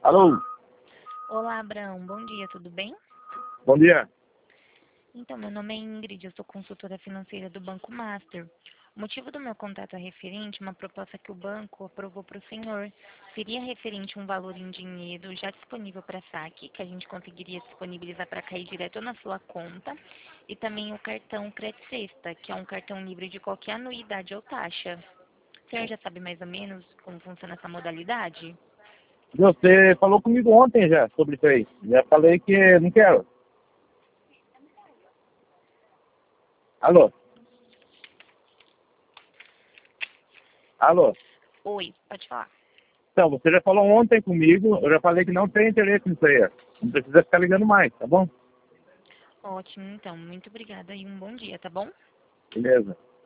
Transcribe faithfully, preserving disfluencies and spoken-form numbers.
Alô? Olá, Abraão. Bom dia, tudo bem? Bom dia. Então, meu nome é Ingrid, eu sou consultora financeira do Banco Master. O motivo do meu contato é referente a uma proposta que o banco aprovou para o senhor. Seria referente a um valor em dinheiro já disponível para saque, que a gente conseguiria disponibilizar para cair direto na sua conta, e também o cartão Credit Sexta, que é um cartão livre de qualquer anuidade ou taxa. O senhor já sabe mais ou menos como funciona essa modalidade? Você falou comigo ontem já sobre isso aí. Já falei que não quero. Alô? Alô? Oi, pode falar. Então, você já falou ontem comigo, eu já falei que não tem interesse nisso aí. Não precisa ficar ligando mais, tá bom? Ótimo, então. Muito obrigada e um bom dia, tá bom? Beleza.